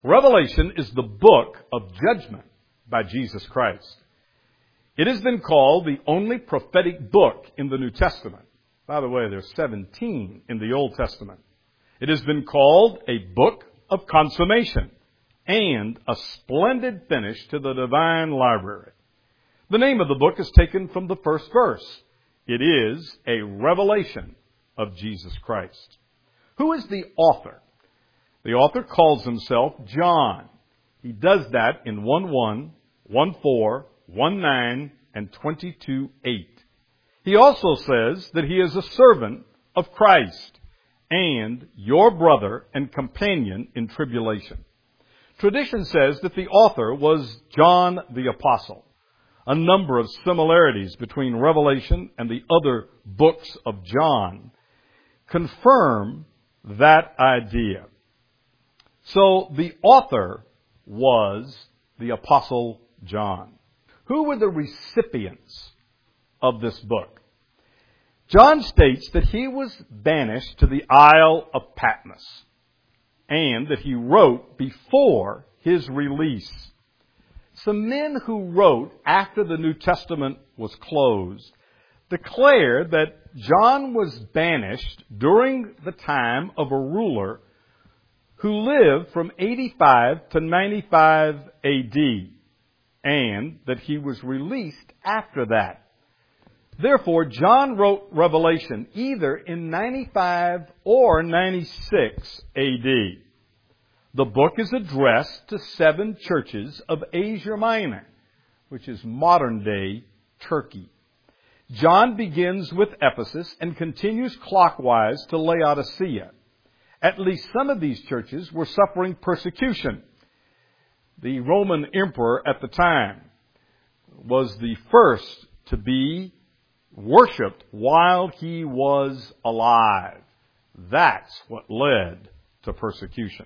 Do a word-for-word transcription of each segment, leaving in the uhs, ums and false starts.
Revelation is the book of judgment by Jesus Christ. It has been called the only prophetic book in the New Testament. By the way, there's seventeen in the Old Testament. It has been called a book of consummation and a splendid finish to the divine library. The name of the book is taken from the first verse. It is a revelation of Jesus Christ. Who is the author? The author calls himself John. He does that in one one, one four, one nine, and twenty-two eight. He also says that he is a servant of Christ and your brother and companion in tribulation. Tradition says that the author was John the Apostle. A number of similarities between Revelation and the other books of John confirm that idea. So the author was the Apostle John. Who were the recipients of this book? John states that he was banished to the Isle of Patmos and that he wrote before his release. Some men who wrote after the New Testament was closed declare that John was banished during the time of a ruler who lived from eighty-five to ninety-five A D, and that he was released after that. Therefore, John wrote Revelation either in ninety-five or ninety-six A D. The book is addressed to seven churches of Asia Minor, which is modern-day Turkey. John begins with Ephesus and continues clockwise to Laodicea. At least some of these churches were suffering persecution. The Roman emperor at the time was the first to be worshipped while he was alive. That's what led to persecution.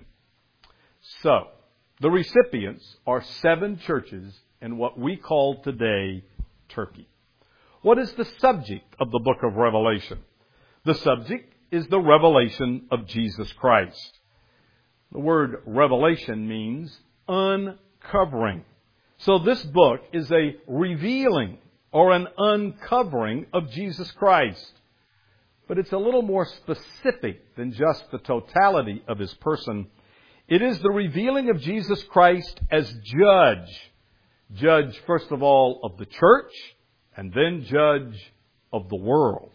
So, the recipients are seven churches in what we call today Turkey. What is the subject of the book of Revelation? The subject is the revelation of Jesus Christ. The word revelation means uncovering. So this book is a revealing or an uncovering of Jesus Christ. But it's a little more specific than just the totality of his person. It is the revealing of Jesus Christ as judge. Judge, first of all, of the church, and then judge of the world.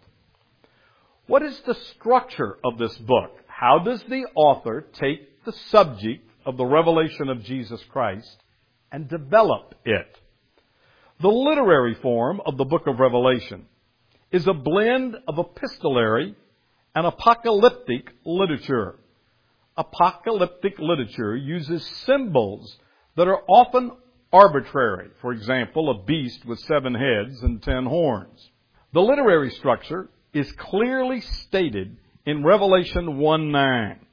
What is the structure of this book? How does the author take the subject of the revelation of Jesus Christ and develop it? The literary form of the book of Revelation is a blend of epistolary and apocalyptic literature. Apocalyptic literature uses symbols that are often arbitrary. For example, a beast with seven heads and ten horns. The literary structure is clearly stated in Revelation one nine.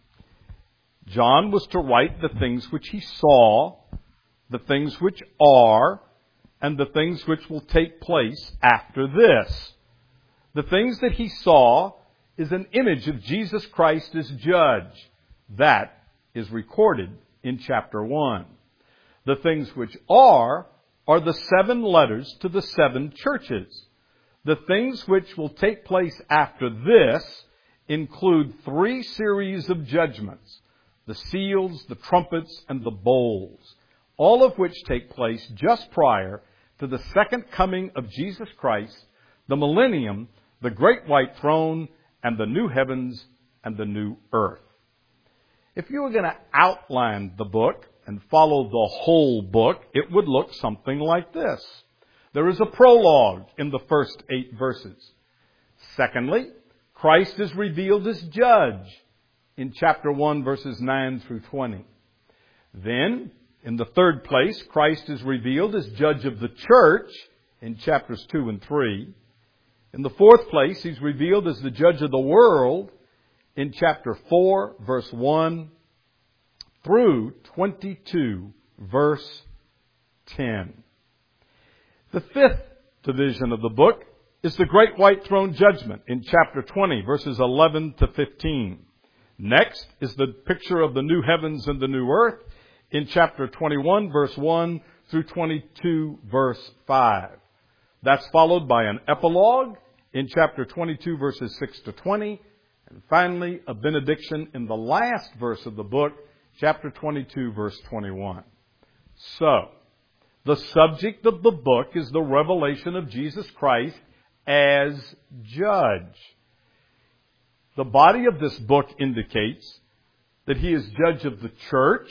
John was to write the things which he saw, the things which are, and the things which will take place after this. The things that he saw is an image of Jesus Christ as judge. That is recorded in chapter one. The things which are, are the seven letters to the seven churches. The things which will take place after this include three series of judgments: the seals, the trumpets, and the bowls, all of which take place just prior to the second coming of Jesus Christ, the millennium, the great white throne, and the new heavens and the new earth. If you were going to outline the book and follow the whole book, it would look something like this. There is a prologue in the first eight verses. Secondly, Christ is revealed as judge in chapter one, verses nine through twenty. Then, in the third place, Christ is revealed as judge of the church in chapters two and three. In the fourth place, he's revealed as the judge of the world in chapter four, verse one through twenty-two, verse ten. The fifth division of the book is the great white throne judgment in chapter twenty, verses eleven to fifteen. Next is the picture of the new heavens and the new earth in chapter twenty-one, verse one through twenty-two, verse five. That's followed by an epilogue in chapter twenty-two, verses six to twenty. And finally, a benediction in the last verse of the book, chapter twenty-two, verse twenty-one. So, the subject of the book is the revelation of Jesus Christ as judge. The body of this book indicates that he is judge of the church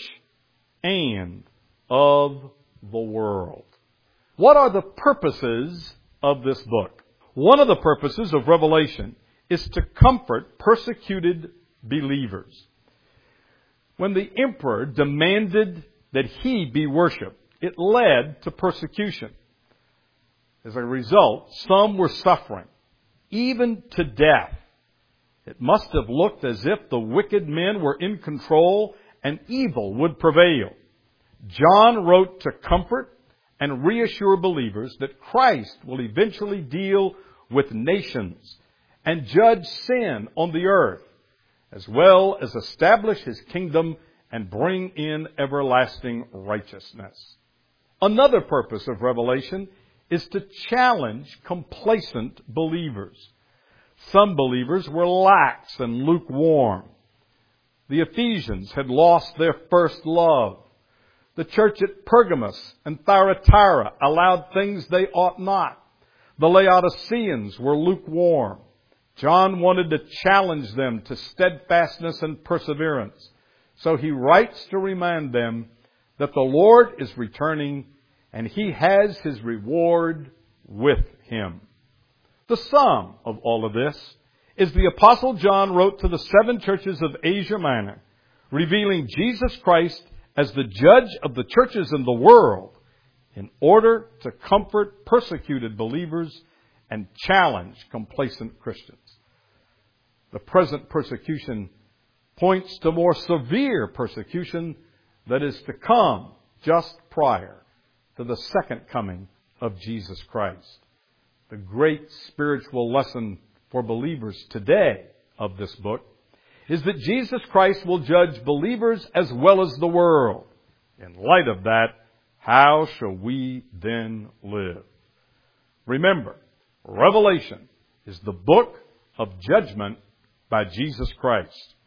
and of the world. What are the purposes of this book? One of the purposes of Revelation is to comfort persecuted believers. When the emperor demanded that he be worshipped, it led to persecution. As a result, some were suffering, even to death. It must have looked as if the wicked men were in control and evil would prevail. John wrote to comfort and reassure believers that Christ will eventually deal with nations and judge sin on the earth, as well as establish his kingdom and bring in everlasting righteousness. Another purpose of Revelation is to challenge complacent believers. Some believers were lax and lukewarm. The Ephesians had lost their first love. The church at Pergamos and Thyatira allowed things they ought not. The Laodiceans were lukewarm. John wanted to challenge them to steadfastness and perseverance. So he writes to remind them that the Lord is returning and he has his reward with him. The sum of all of this is the Apostle John wrote to the seven churches of Asia Minor, revealing Jesus Christ as the judge of the churches in the world in order to comfort persecuted believers and challenge complacent Christians. The present persecution points to more severe persecution that is to come just prior to the second coming of Jesus Christ. The great spiritual lesson for believers today of this book is that Jesus Christ will judge believers as well as the world. In light of that, how shall we then live? Remember, Revelation is the book of judgment by Jesus Christ.